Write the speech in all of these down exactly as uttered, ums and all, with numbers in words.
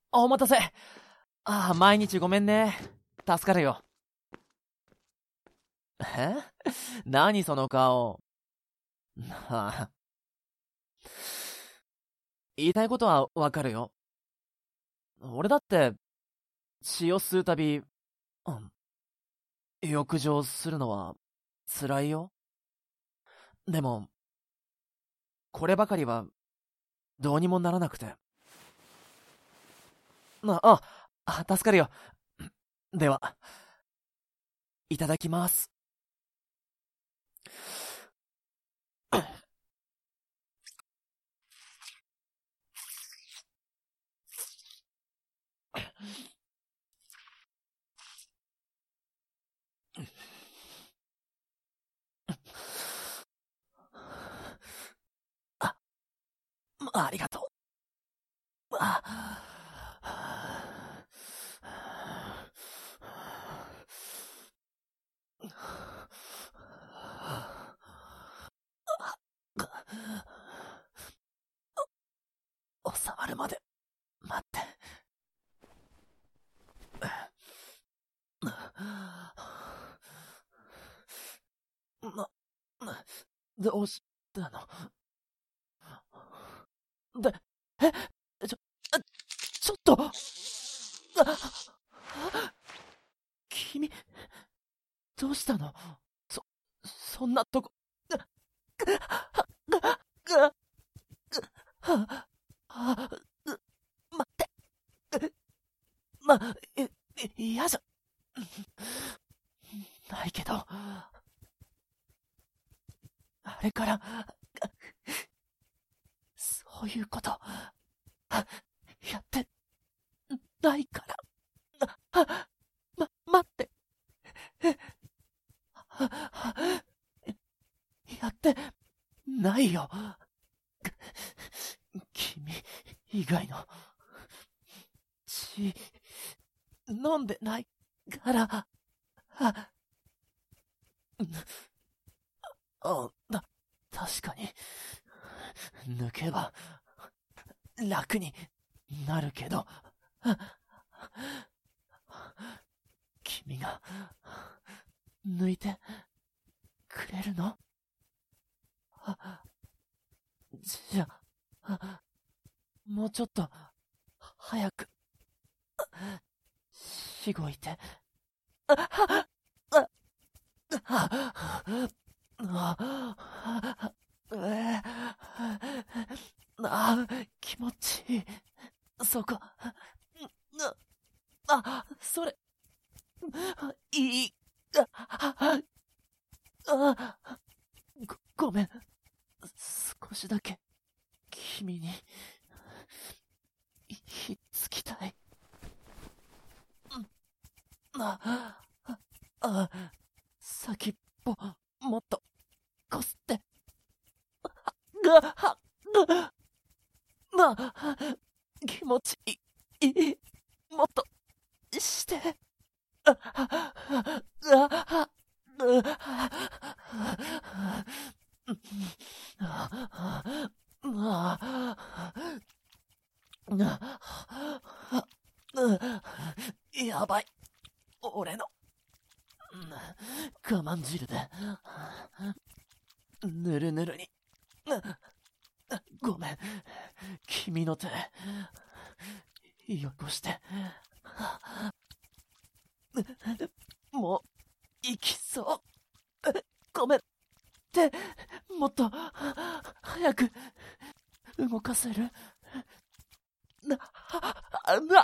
お待たせ。ああ、毎日ごめんね。助かるよ。え何その顔。はあ、言いたいことはわかるよ。俺だって血を吸うたび、うん、浴場するのは辛いよ。でも、こればかりはどうにもならなくて。な、あ、あ助かるよ。では、いただきます。あ、ありがとう。あ、収まるまで待って。な、どうしたので、え、ちょ、ちょっと、あ、君、どうしたのそ、そんなとこ、待って、ま、え、嫌じゃないけど、あれから、そういうこと、やってないから、ま、待って、やってないよ。君以外の血飲んでないから、あ、あ、だ、確かに、抜けば楽になるけど、君が抜いてくれるの？じゃあ、もうちょっと早くしごいて。あ、あ、気持ちいい。そこ。あ、それ、いい。あ、あ、ご、ごめん。少しだけ、君に、ひっつきたい。あ、あ、先っぽ、もっと、こすって。が、は、な、気持ちいい。もっと、して。あ、あ、あ、やばい。俺の、我慢汁で、ぬるぬるに。ごめん。君の手、よこして。もう、行きそう。ごめん。手、もっと、早く、動かせるな、な、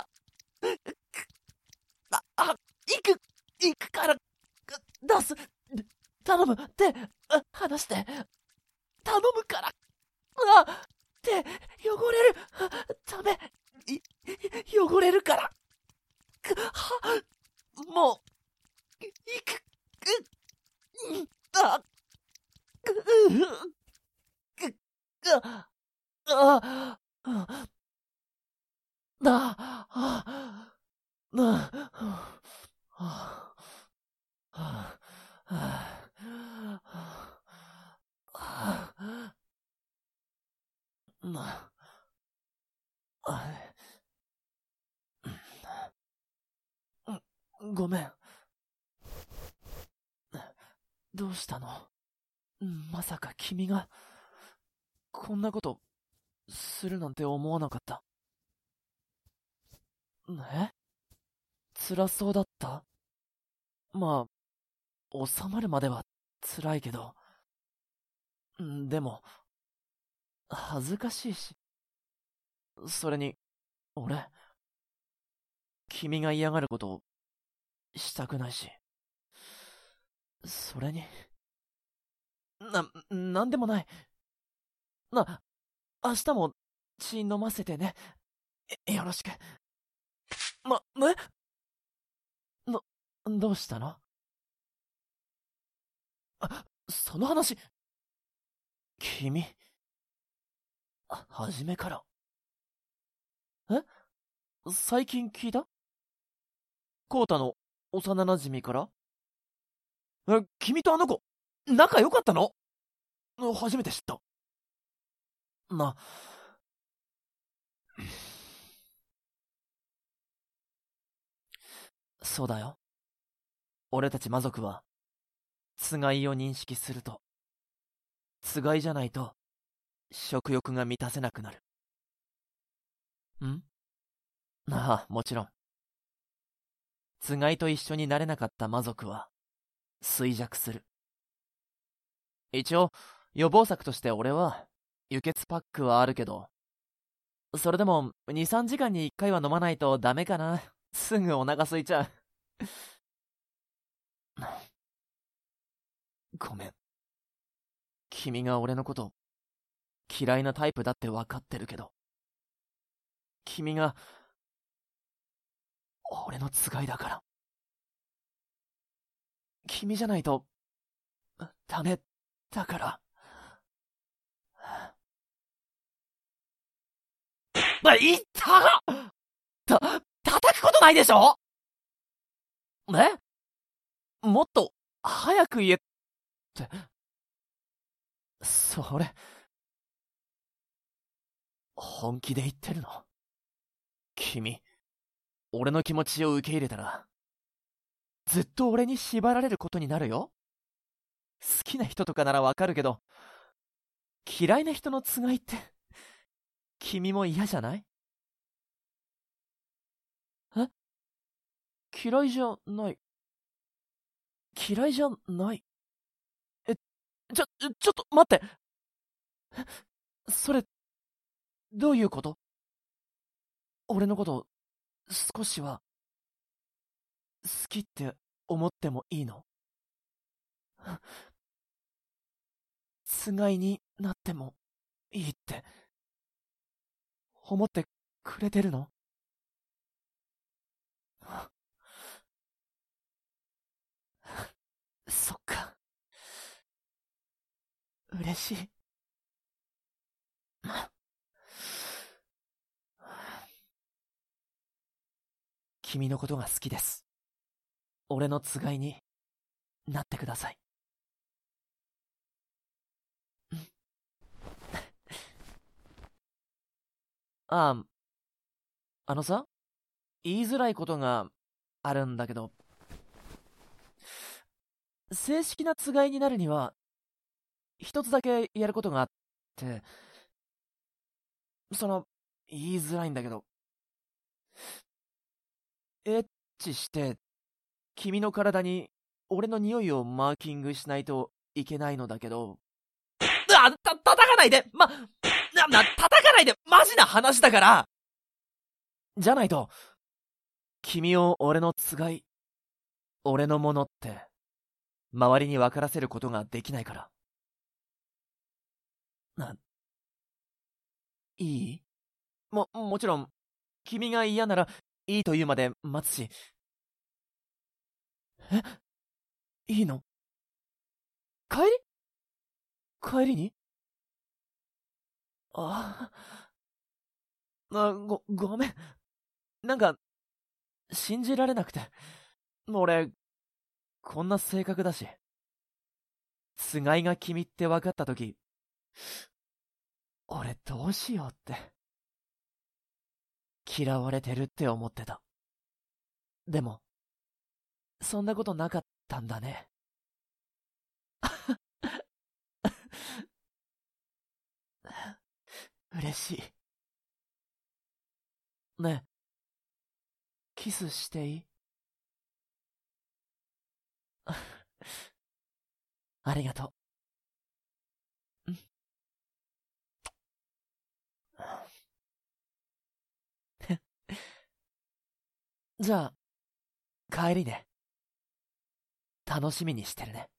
あ、あ、行く、行くから、出す。頼む、手、離して。頼むから。あ、手、汚れる。ダメ。い、汚れるから。は、もう、行く。あ、あ、あ、あ、な、あ、な、あ、あ、あ、な、あ、 ごめん。どうしたの？まさか君が、こんなこと、するなんて思わなかった。え？辛そうだった？まあ、収まるまでは辛いけど。でも、恥ずかしいし。それに、俺、君が嫌がることをしたくないし。それに、な、なんでもない。な、明日も血飲ませてね。よろしく。ま、え？ど、どうしたの？あ、その話、君、あ、初めから。え？最近聞いた？コウタの幼馴染から？え、君とあの子、仲良かったの？初めて知った。な、そうだよ。俺たち魔族は、つがいを認識すると、つがいじゃないと、食欲が満たせなくなる。ん？ああ、もちろん。つがいと一緒になれなかった魔族は、衰弱する。一応、予防策として俺は、輸血パックはあるけど、それでも、に、さんじかんにいっかいは飲まないとダメかな。すぐお腹空いちゃう。ごめん。君が俺のこと嫌いなタイプだって分かってるけど、君が俺のつがいだから。君じゃないとダメだから。あ、いったた、叩くことないでしょ？え？もっと早く言えって。それ、本気で言ってるの？君、俺の気持ちを受け入れたら、ずっと俺に縛られることになるよ。好きな人とかならわかるけど、嫌いな人のつがいって、君も嫌じゃない？え？嫌いじゃない。嫌いじゃない。え、ちょ、ちょっと待って。それ、どういうこと？俺のこと、少しは、好きって思ってもいいの？つがいになってもいいって、思ってくれてるの？そっか。嬉しい。君のことが好きです。俺のつがいになってください。ああ、あのさ、言いづらいことがあるんだけど、正式なつがいになるには、一つだけやることがあって、その、言いづらいんだけど、エッチして、君の体に俺の匂いをマーキングしないといけないのだけど、あ、た、叩かないでま、な、な、叩かないでマジな話だからじゃないと、君を俺のつがい、俺のものって、周りに分からせることができないから。な、いい？も、もちろん、君が嫌なら、いいと言うまで待つし。え？いいの？帰り？帰りに？ああ、ご、ごめん。なんか、信じられなくて。俺、こんな性格だし。つがいが君って分かったとき、俺どうしようって。嫌われてるって思ってた。でも、 そんなことなかったんだね。嬉しい。ねえ、キスしていい？ありがとう。じゃあ、帰りね。楽しみにしてるね。